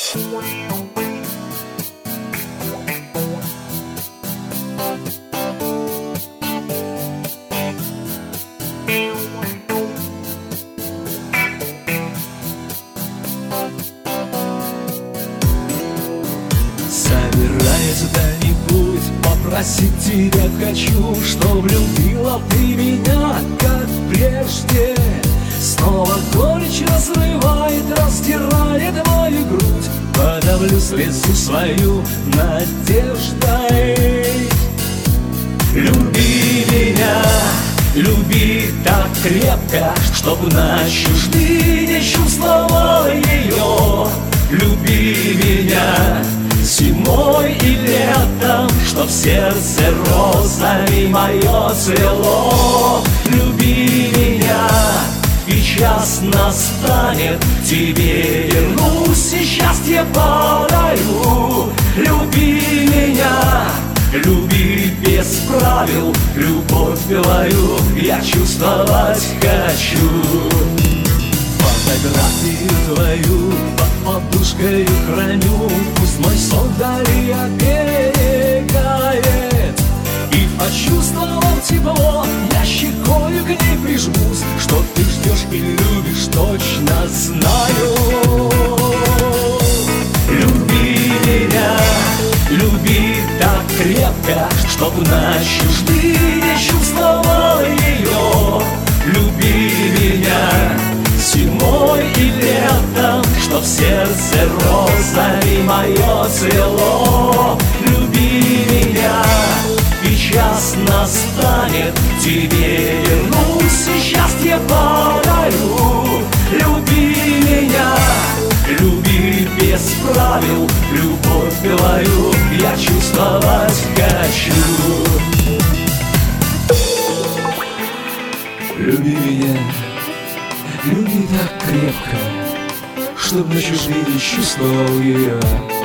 Собираясь куда-нибудь попросить тебя хочу, чтоб любила ты меня, как прежде. Снова горечь разрывает, раздирает мою грудь. Подавлю слезу свою надеждой. Люби меня, люби так крепко, чтоб ночью ты не чувствовал ее. Люби меня зимой и летом, чтоб сердце розами мое цвело. Люби меня, и час настанет, тебе вернусь и счастье подарю. Люби меня, люби без правил, любовь твою я чувствовать хочу. Фотографию твою под подушкой храню, пусть мой сон вдали оберегает. И почувствовав тепло, я щекою к ней прижмусь, что ты ждешь и любишь, точно знаю. Люби меня, люби так крепко, чтоб ночью ты не чувствовал ее. Люби меня зимой и летом, чтоб сердце розами мое цвело. Люби меня, и час настанет, тебе вернусь и счастье подарю. Люби меня, люби без правил, любовь твою я чувствовать хочу. Люби меня, люби так крепко, чтоб ночью ты не чувствовал ее.